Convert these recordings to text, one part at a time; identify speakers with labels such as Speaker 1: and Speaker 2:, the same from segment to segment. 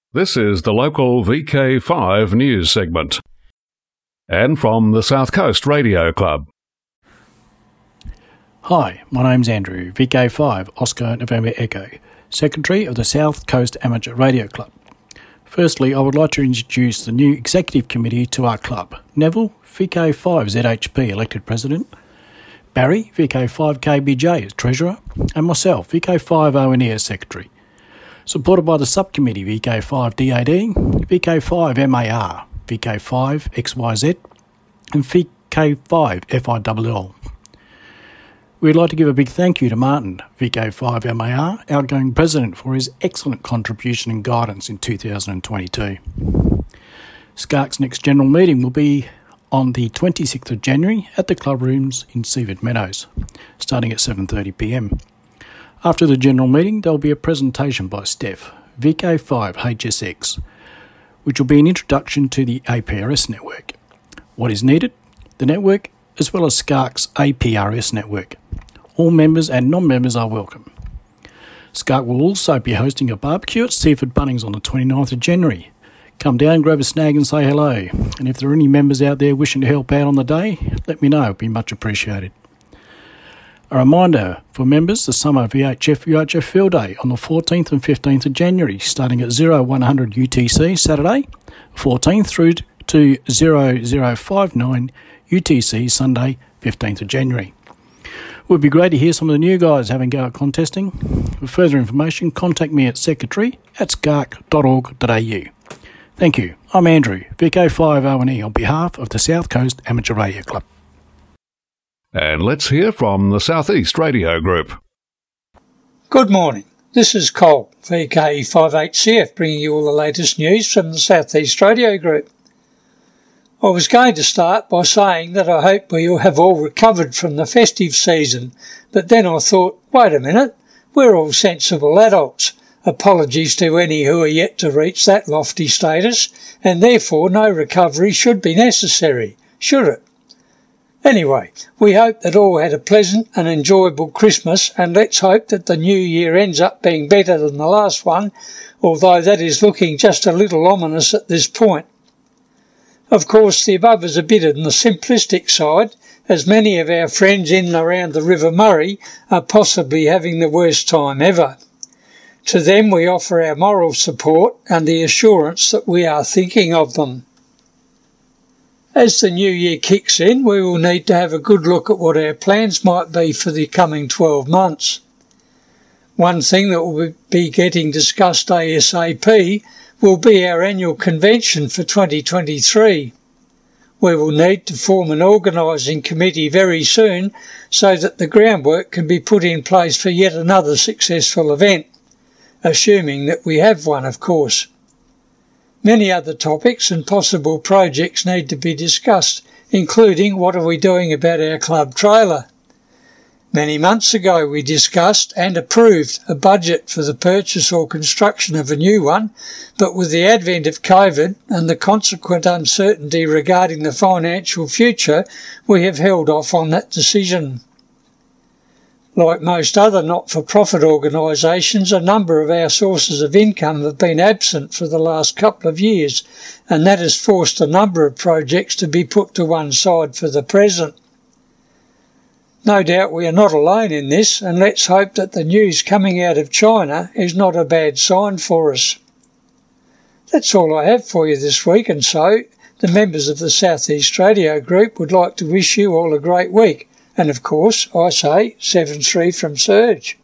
Speaker 1: This is the local VK5 news segment. And from the South Coast Radio Club.
Speaker 2: Hi, my name's Andrew, VK5 Oscar November Echo, Secretary of the South Coast Amateur Radio Club. Firstly, I would like to introduce the new Executive Committee to our club. Neville, VK5 ZHP elected President, Barry, VK5 KBJ as Treasurer, and myself, VK5 ONE as Secretary. Supported by the Subcommittee VK5 DAD, VK5 MAR, VK5 XYZ, and VK5 FILL. We'd like to give a big thank you to Martin, VK5 MAR, outgoing President, for his excellent contribution and guidance in 2022. SCARC's next general meeting will be on the 26th of January at the club rooms in Seaford Meadows, starting at 7:30pm. After the general meeting, there will be a presentation by Steph, VK5 HSX, which will be an introduction to the APRS network, what is needed, the network, as well as SCARC's APRS network. All members and non-members are welcome. SCARC will also be hosting a barbecue at Seaford Bunnings on the 29th of January. Come down, grab a snag and say hello. And if there are any members out there wishing to help out on the day, let me know, it would be much appreciated. A reminder for members, the Summer VHF Field Day on the 14th and 15th of January, starting at 0100 UTC Saturday, 14th through to 0059 UTC Sunday, 15th of January. It would be great to hear some of the new guys having go at contesting. For further information, contact me at secretary@scarc.org.au. Thank you. I'm Andrew, VK5 ONE, on behalf of the South Coast Amateur Radio Club.
Speaker 1: And let's hear from the Southeast Radio Group.
Speaker 3: Good morning. This is Cole, VK58CF, bringing you all the latest news from the Southeast Radio Group. I was going to start by saying that I hope we have all recovered from the festive season, but then I thought, wait a minute, we're all sensible adults. Apologies to any who are yet to reach that lofty status, and therefore no recovery should be necessary, should it? Anyway, we hope that all had a pleasant and enjoyable Christmas, and let's hope that the new year ends up being better than the last one, although that is looking just a little ominous at this point. Of course, the above is a bit on the simplistic side, as many of our friends in and around the River Murray are possibly having the worst time ever. To them we offer our moral support and the assurance that we are thinking of them. As the new year kicks in, we will need to have a good look at what our plans might be for the coming 12 months. One thing that will be getting discussed ASAP will be our annual convention for 2023. We will need to form an organising committee very soon so that the groundwork can be put in place for yet another successful event, assuming that we have one, of course. Many other topics and possible projects need to be discussed, including what are we doing about our club trailer. Many months ago we discussed and approved a budget for the purchase or construction of a new one, but with the advent of COVID and the consequent uncertainty regarding the financial future, we have held off on that decision. Like most other not-for-profit organisations, a number of our sources of income have been absent for the last couple of years, and that has forced a number of projects to be put to one side for the present. No doubt we are not alone in this, and let's hope that the news coming out of China is not a bad sign for us. That's all I have for you this week, and so the members of the Southeast Radio Group would like to wish you all a great week. And of course, I say 7-3 from Serge.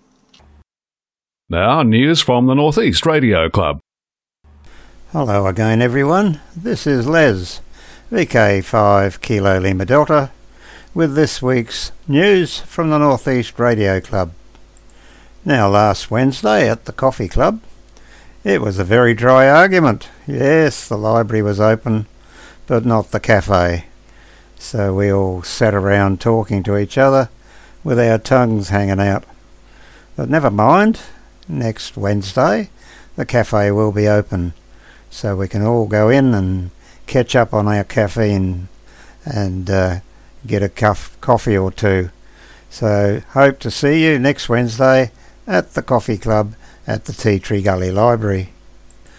Speaker 1: Now, news from the Northeast Radio Club.
Speaker 4: Hello again, everyone. This is Les, VK5 Kilo Lima Delta, with this week's news from the Northeast Radio Club. Now, last Wednesday at the Coffee Club, it was a very dry argument. Yes, the library was open, but not the cafe. So we all sat around talking to each other with our tongues hanging out. But never mind, next Wednesday the cafe will be open, so we can all go in and catch up on our caffeine and get a coffee or two. So hope to see you next Wednesday at the Coffee Club at the Tea Tree Gully Library.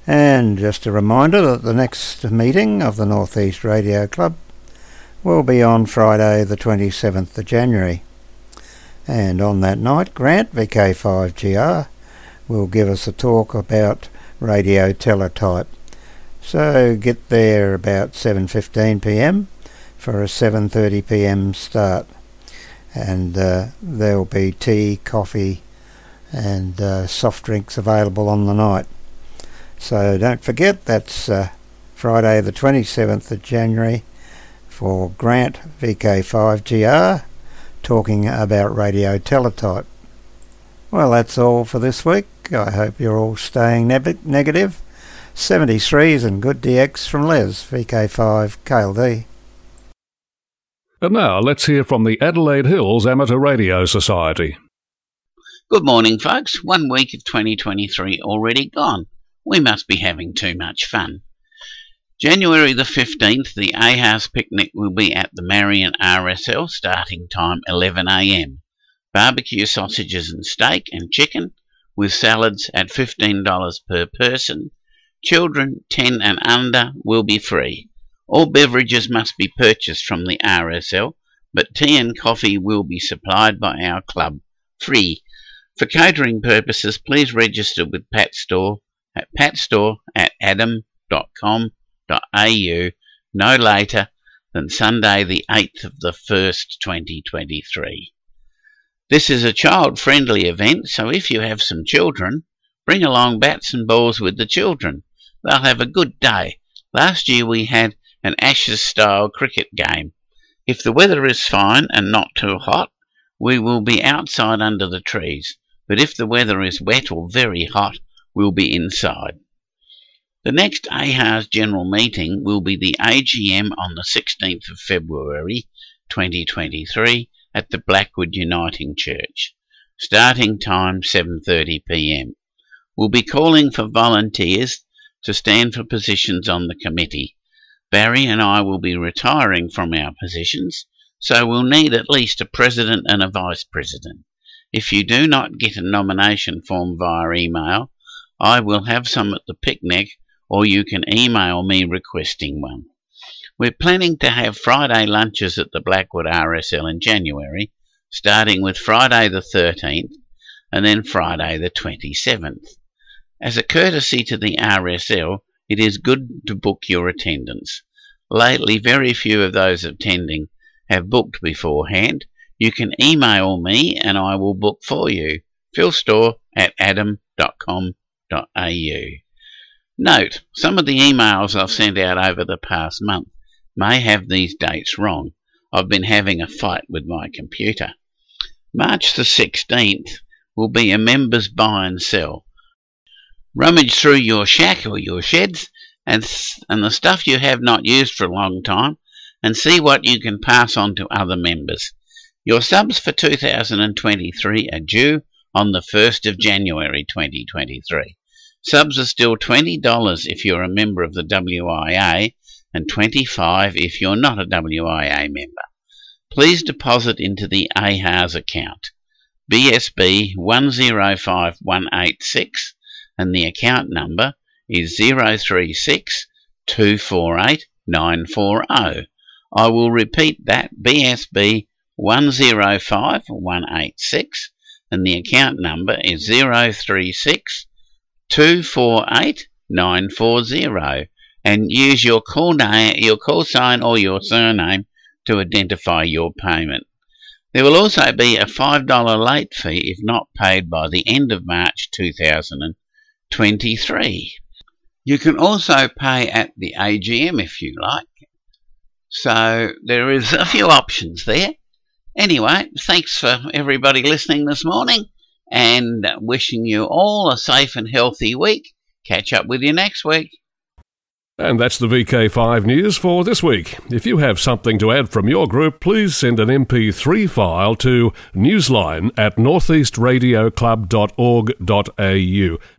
Speaker 4: And just a reminder that the next meeting of the North East Radio Club will be on Friday the 27th of January. And on that night, Grant, VK5GR, will give us a talk about radio teletype. So get there about 7:15pm for a 7:30pm start. And there'll be tea, coffee and soft drinks available on the night. So don't forget, that's Friday the 27th of January for Grant, VK5GR, talking about radio teletype. Well, that's all for this week. I hope you're all staying negative. 73s and good DX from Les, VK5 KLD.
Speaker 1: And now let's hear from the Adelaide Hills Amateur Radio Society.
Speaker 5: Good morning, folks. 1 week of 2023 already gone. We must be having too much fun. January the 15th, the AHAS picnic will be at the Marion RSL, starting time 11am. Barbecue sausages and steak and chicken, with salads at $15 per person. Children 10 and under will be free. All beverages must be purchased from the RSL, but tea and coffee will be supplied by our club, free. For catering purposes, please register with Pat Store at patstore@adam.com.au no later than Sunday the 8th of the 1st, 2023. This is a child-friendly event, so if you have some children, bring along bats and balls with the children. They'll have a good day. Last year we had an Ashes-style cricket game. If the weather is fine and not too hot, we will be outside under the trees, but if the weather is wet or very hot, we'll be inside. The next AHAS General Meeting will be the AGM on the 16th of February 2023 at the Blackwood Uniting Church. Starting time 7:30pm. We'll be calling for volunteers to stand for positions on the committee. Barry and I will be retiring from our positions, so we'll need at least a president and a vice president. If you do not get a nomination form via email, I will have some at the picnic, or you can email me requesting one. We're planning to have Friday lunches at the Blackwood RSL in January, starting with Friday the 13th and then Friday the 27th. As a courtesy to the RSL, it is good to book your attendance. Lately, very few of those attending have booked beforehand. You can email me and I will book for you. philstore@adam.com.au. Note, some of the emails I've sent out over the past month may have these dates wrong. I've been having a fight with my computer. March the 16th will be a members buy and sell. Rummage through your shack or your sheds and the stuff you have not used for a long time and see what you can pass on to other members. Your subs for 2023 are due on the 1st of January 2023. Subs are still $20 if you're a member of the WIA and $25 if you're not a WIA member. Please deposit into the AHAS account, BSB 105186, and the account number is 036 248 940. I will repeat that, BSB 105186, and the account number is 036 248 940, and use your call sign or your surname to identify your payment. There will also be a $5 late fee if not paid by the end of March 2023. You can also pay at the AGM if you like. So there is a few options there. Anyway, thanks for everybody listening this morning, and wishing you all a safe and healthy week. Catch up with you next week.
Speaker 1: And that's the VK5 news for this week. If you have something to add from your group, please send an MP3 file to newsline@northeastradioclub.org.au.